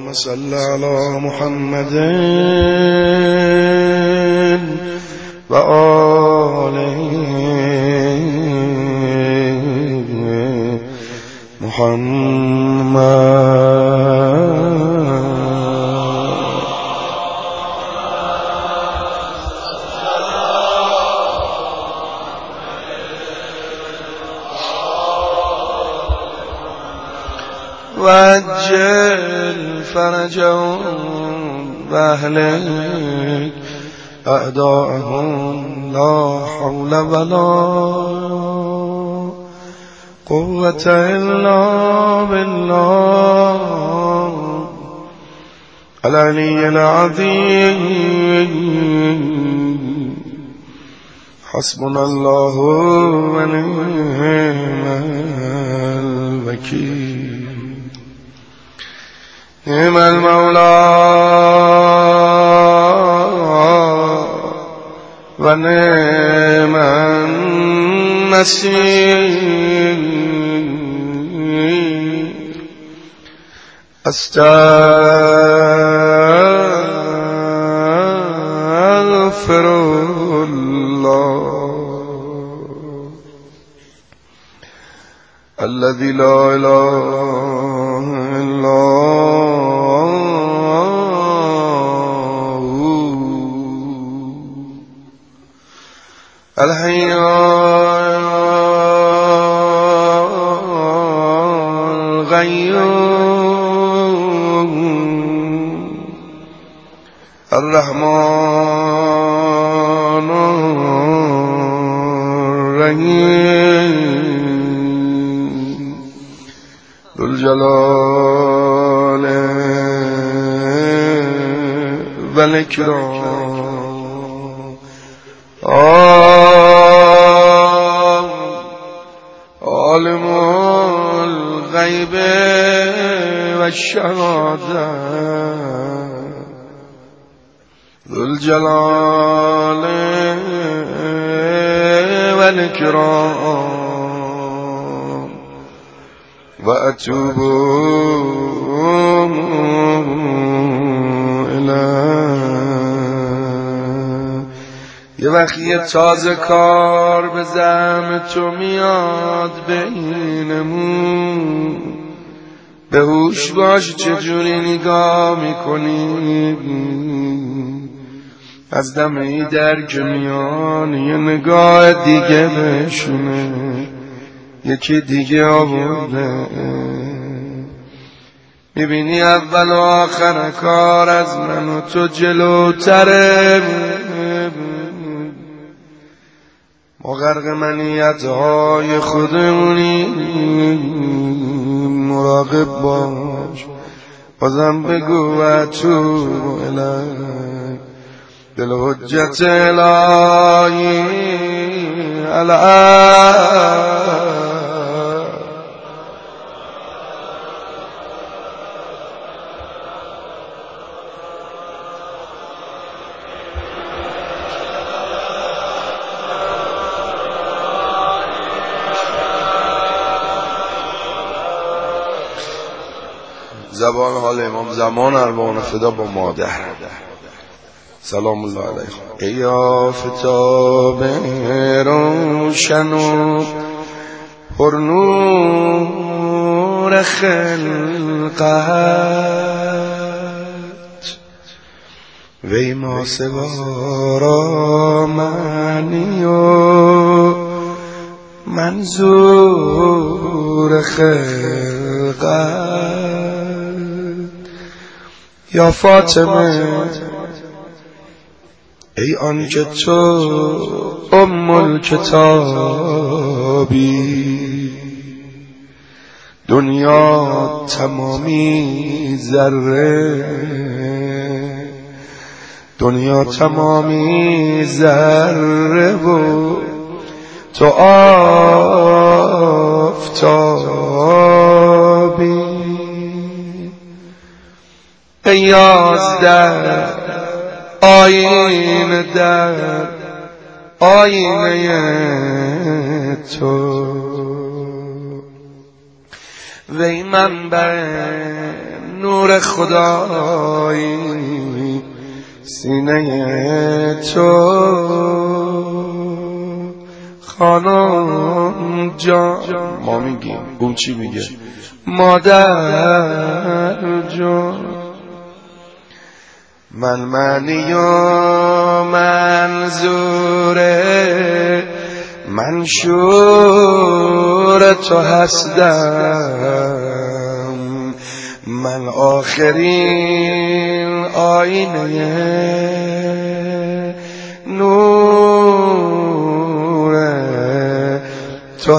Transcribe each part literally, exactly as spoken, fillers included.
اللهم صل على محمد و آله محمد. وعجل فرجهم وأهلك أعداءهم لا حول ولا قوة إلا بالله العلي العظيم. حسبنا الله ونعم الوكيل. نعم المولى ونعم النصير. أستغفر الله الذي لا إله إلا هو الحي القيوم الرحمن الرحيم ذو الجلال والإكرام. عالم الغيب والشهادة ذو الجلال والإكرام. وأتوب إليه. یه وقت یه تازه کار به زعم تو میاد بینمون، به هوش باش چجوری نگاه میکنی. از دمه در که میان یه نگاه دیگه بهشونه یکی دیگه آورده. میبینی اول و آخر کار از من و تو جلوتره. ما غرق منیت های خودمونی. مراقب باش بازم بگو و توب الیک. دل حجت الهی الان زبان حال امام زمان اربعان فدا با مادر سلام الله علیه. ای آفتاب روشن و پرنور خلقت، وی ما سوارا معنی و منظور خلقت. یا فاطمه ای آنکه تو ام الکتابی، دنیا تمامی ذره، دنیا تمامی ذره و تو آفتابی. ای یازده آینه در آینه تو، وی منبع نور خدایی سینه تو خانم جان. ما میگیم اون چی میگه؟ مادر جان. من معنی و منظوره منشور تو هستم، من آخرین آینه نور تو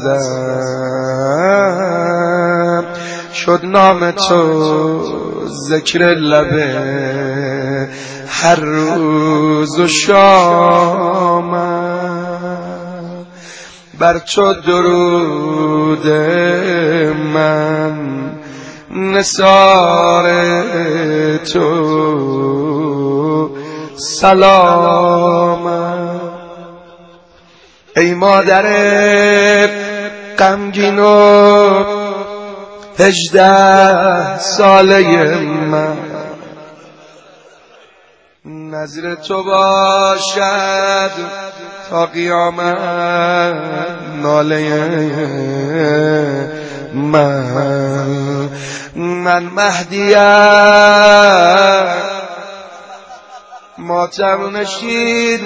هستم. شد نام تو ذکر لبه هر روز و شامم، بر تو درود من نثار تو سلامم. ای مادر غمگین و هجده ساله من، نظر تو باشد تا قیامت ناله من. من مهدیم ماتم نشین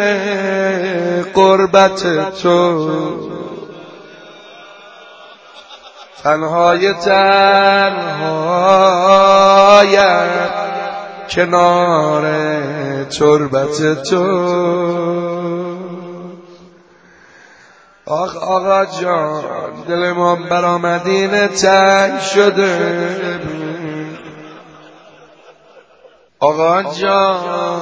قربت تو، تنهای تنهایم کنار تربت تو. آخ آقا جان دل ما برا مدینه تنگ شده. آقا جان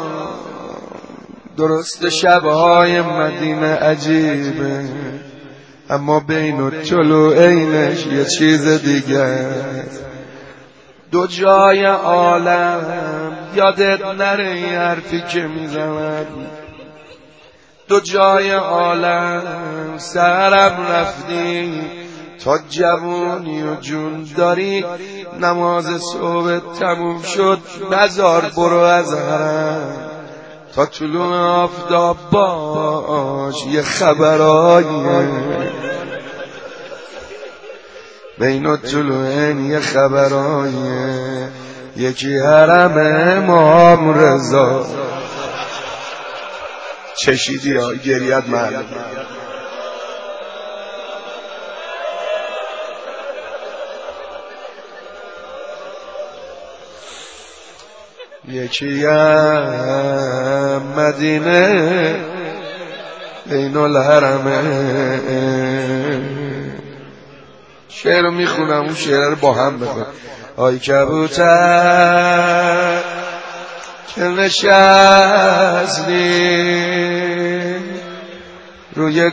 درست شبهای مدینه عجیبه، اما بین و طلوعینش یه چیز دیگه. دو جای عالم یادت نره این حرفی که میزنم، دو جای عالم سرم رفتی تا جوانی و جون داری، نماز صبح تموم شد نزار برو از حرم، تا طلوع آفتاب باش یه خبرایی بین و طلوعین یه خبرایی. یکی حرم امام رضا. چشیدی ها گریت معلوم. یکی هم مدینه بین الحرمه. شعر رو میخونم اون شعر رو با هم بخون. آی کبوتر که نشستی روی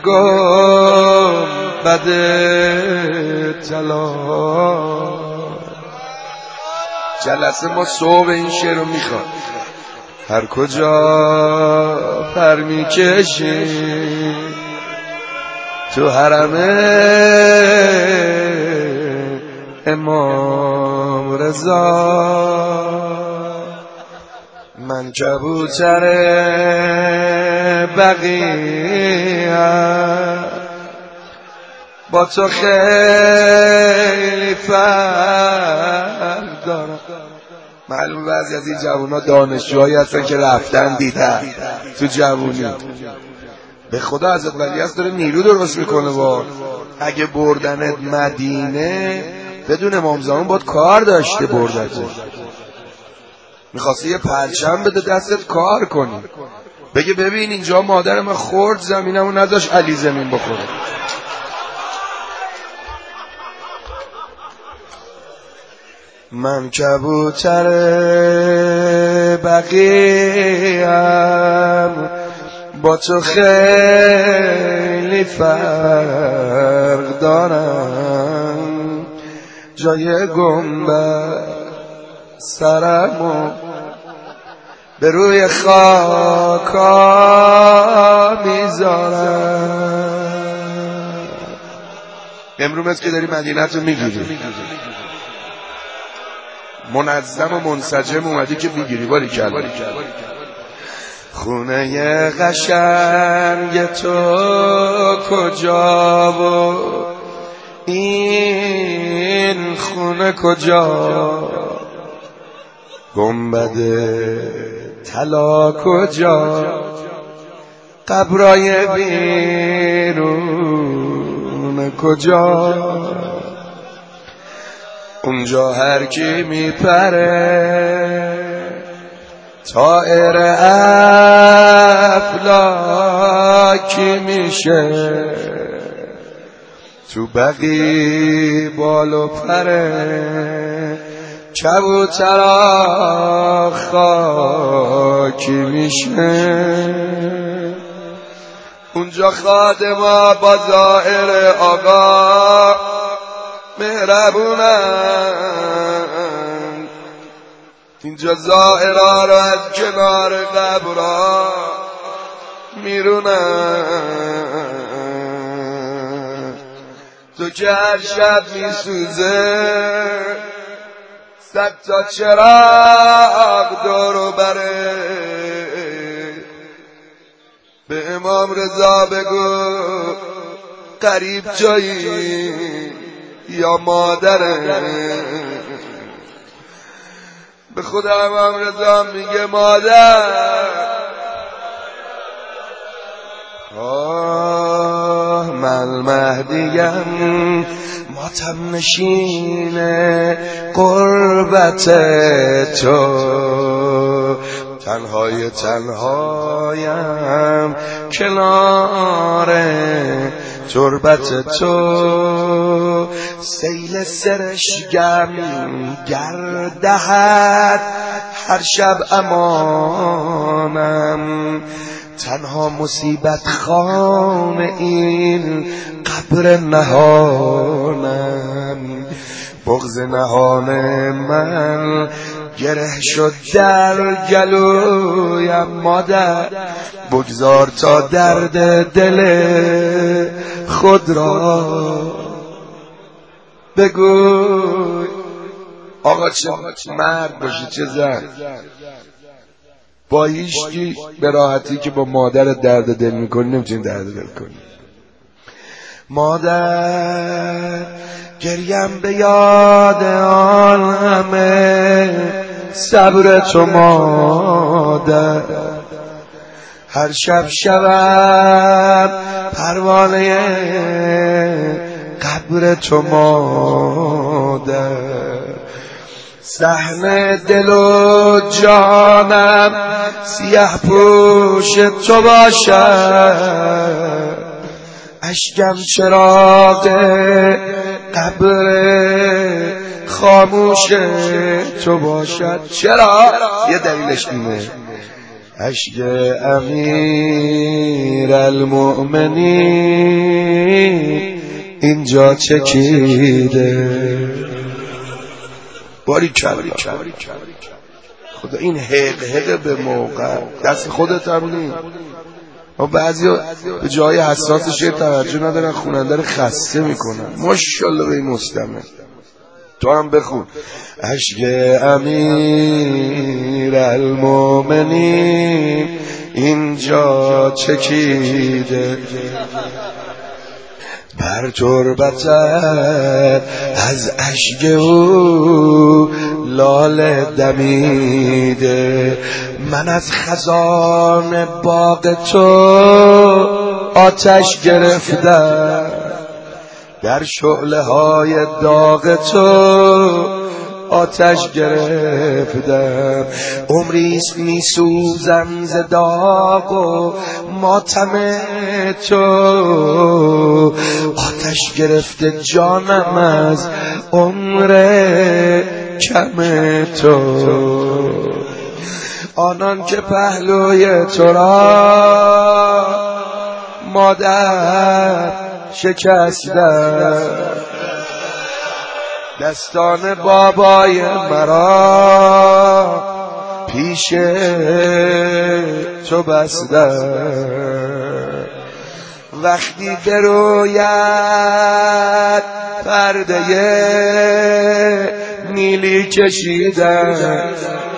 گنبد طلا، جلسه ما صبح این شعر رو میخواد. هر کجا پر میکشی تو حرم امام رضا، من کبوتر بقیم با تو خیلی فرق دارم. معلوم بعضی از این جوونا دانشجوهایی هستن که رفتن دیدن تو جوونی. به خدا حضرت ولیعصر داره نیرو درست میکنه. با اگه بردنت مدینه بدون امام زمان باید کار داشته بردته. میخواسته یه پرچم بده دستت کار کنی، بگه ببین اینجا مادر من خورد زمینمو نداشت علی زمین بخوره. من کبوتر بقیم با تو خیلی فرق دارم، جای گنبد سرمو به روی خاکا میذارم. امروز که داری مدینه رو میگیری منظم و منسجم اومدی که بگیری. باری کلا خونه قشنگ تو کجا و این خونه کجا، گنبد طلا کجا، قبرای بیرون کجا، اونجا هر کی میپره طائر افلاکی میشه، تو بقی بال و پره کبوترا خاکی میشه، اونجا خادما با ظاهر آقا مهربونن، اینجا ظاهرا رو از کنار قبرا میرونن، تو که هر شب میسوزه صد تا چراغ دورو بره، به امام رضا بگو قریب جایی یا مادره، به خدا امام رضا میگه مادر. آه من مهدیم ماتم نشین قربت تو، تنهای تنهایم کنار تربت تو، سیل سرشگم گردهد هر شب امانم، تنها مصیبت خان این قبر نهانم، بغض نهان من گره شد در گلویم، مادر بگذار تا درد دل خود را بگوی. آقا چه مرد باشی چه زن، با هیچکی به راحتی که با مادر درد دل میکنی نمیتونی درد دل کنی. مادر گریم به یاد آن همه صبر تو مادر، هر شب شبم پروانه قبر تو مادر، صحنه دل و جانم سیاه پوش تو باشد، اشکم چراغ قبر خاموش تو باشد. چرا؟ یه دلیلش اینه، اشک امیر المؤمنین اینجا چکیده. باری کبری خدا این حق حق به موقع دست خودت هم نیم. و بعضی به جای حساسش توجه ندارن، خوننده رو خسته میکنن. ماشاءالله به این مستمع تو هم بخون، اشک امیر المؤمنین اینجا چکیده، بر تربت از اشک او لاله دمیده، من از خزان باغ تو آتش گرفتم، در شعله های داغ تو آتش گرفتم، عمریست می سوزم ز داغ و ماتم تو، آتش گرفته جانم از عمر کم تو، آنان که پهلوی تو را مادر شکستن، دستان بابای مرا پیش تو بستن، وقتی بروید پرده نیلی کشیدن.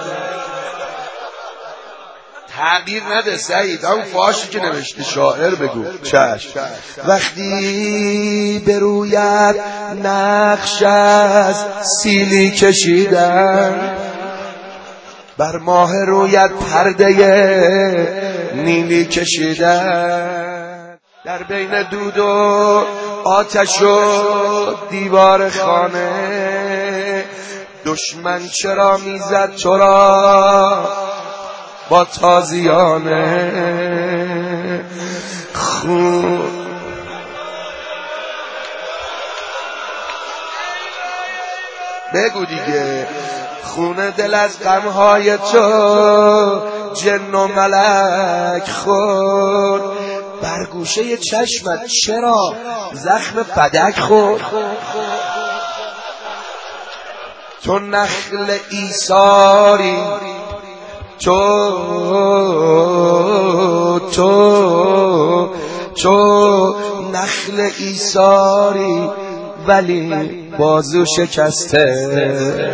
تغییر نده سعید، همون فاشی که نوشته شاعر بگو. چشم. وقتی به رویت نقش از سیلی کشیدن، بر ماه رویت پرده نیلی کشیدن، در بین دود و آتش و دیوار خانه، دشمن چرا میزد تو را با تازیانه. خون بگو دیگه. خون دل از غمهای تو جن و ملک خورد، بر گوشه چشمت چرا زخم فدک خورد. تو نخل ایثاری، تو تو تو نخل ایثاری ولی بازو شکسته.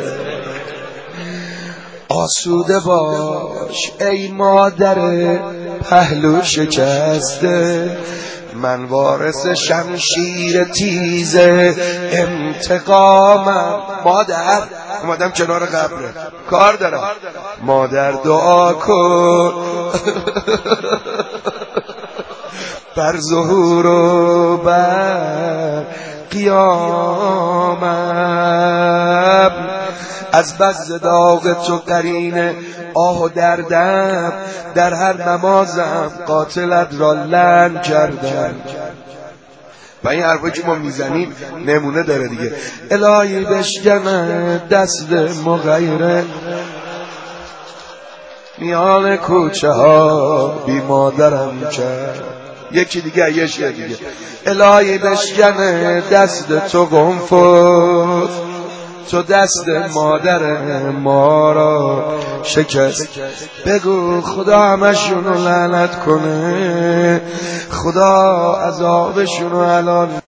آسوده باش ای مادر پهلو شکسته، من وارث شمشیر تیز انتقامم. مادر اومدم کنار قبره، کار دارم. مادر دعا کن بر ظهور و بر قیامم، از بز داغ تو قرین آه و دردم، در هر نمازم قاتلت را لعن کردم. و این حرفایی که ما میزنیم نمونه داره دیگه. الهی بشکنه دست مغیره، میان کوچه ها بی مادرم کرد. یکی دیگه یه شیه دیگه. الهی بشکنه دست تو گنفت، تو دست مادر ما را شکست. بگو خدا همشونو لعنت کنه، خدا عذابشونو الان